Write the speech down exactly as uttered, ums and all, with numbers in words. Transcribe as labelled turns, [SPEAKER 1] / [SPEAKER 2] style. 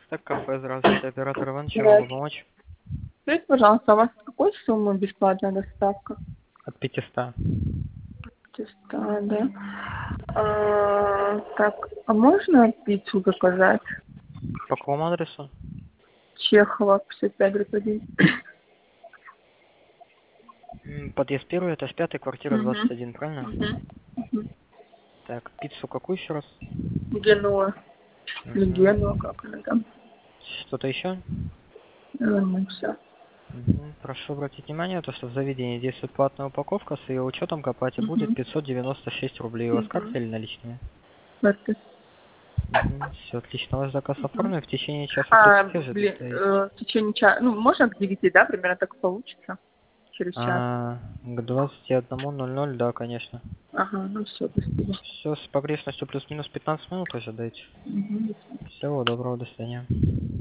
[SPEAKER 1] Так, кафе, здравствуйте, оператор Иван, чем могу
[SPEAKER 2] Здравствуйте.
[SPEAKER 1] помочь?
[SPEAKER 2] Скажите, пожалуйста, а у вас какой суммы бесплатная доставка?
[SPEAKER 1] От пятисот.
[SPEAKER 2] Чисто, да. А, так, а можно пиццу заказать?
[SPEAKER 1] По какому адресу?
[SPEAKER 2] Чехова, пятьдесят пять, дробь один.
[SPEAKER 1] М, Подъезд первый, этаж пятый, квартира двадцать
[SPEAKER 2] Угу.
[SPEAKER 1] один, правильно?
[SPEAKER 2] Угу. Угу.
[SPEAKER 1] Так, пиццу какую еще раз?
[SPEAKER 2] Генуа. Или
[SPEAKER 1] Угу.
[SPEAKER 2] Генуа, как она там?
[SPEAKER 1] Что-то еще?
[SPEAKER 2] Ну, все.
[SPEAKER 1] Мгм. Прошу обратить внимание, то, что в заведении действует платная упаковка, с ее учетом к оплате будет
[SPEAKER 2] Угу.
[SPEAKER 1] пятьсот девяносто шесть рублей. У вас
[SPEAKER 2] Угу.
[SPEAKER 1] карта или наличные?
[SPEAKER 2] Это.
[SPEAKER 1] Все отлично, ваш заказ
[SPEAKER 2] Угу.
[SPEAKER 1] оформлен, в течение часа
[SPEAKER 2] А,
[SPEAKER 1] тридцати ожидайте.
[SPEAKER 2] блин,
[SPEAKER 1] То есть
[SPEAKER 2] э, в течение часа, ну, можно к девяти, да, примерно так получится? Через час.
[SPEAKER 1] а, к двадцати одному ноль ноль, да, конечно.
[SPEAKER 2] Ага, ну все, спасибо.
[SPEAKER 1] Все с погрешностью плюс-минус пятнадцать минут ожидайте.
[SPEAKER 2] Угу.
[SPEAKER 1] Всего доброго, до свидания.